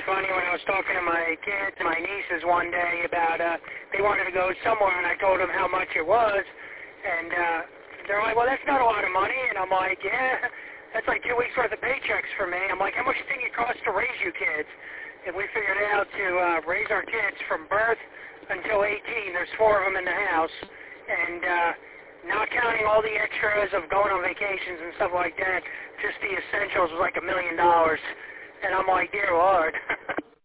funny when I was talking to my kids, my nieces one day about they wanted to go somewhere, and I told them how much it was, and they're like, well, that's not a lot of money, and I'm like, yeah, that's like 2 weeks worth of paychecks for me. I'm like, how much do you think it costs to raise you kids? And we figured out to raise our kids from birth until 18. There's 4 of them in the house, and not counting all the extras of going on vacations and stuff like that, just the essentials was like $1 million. And I'm like, dear Lord.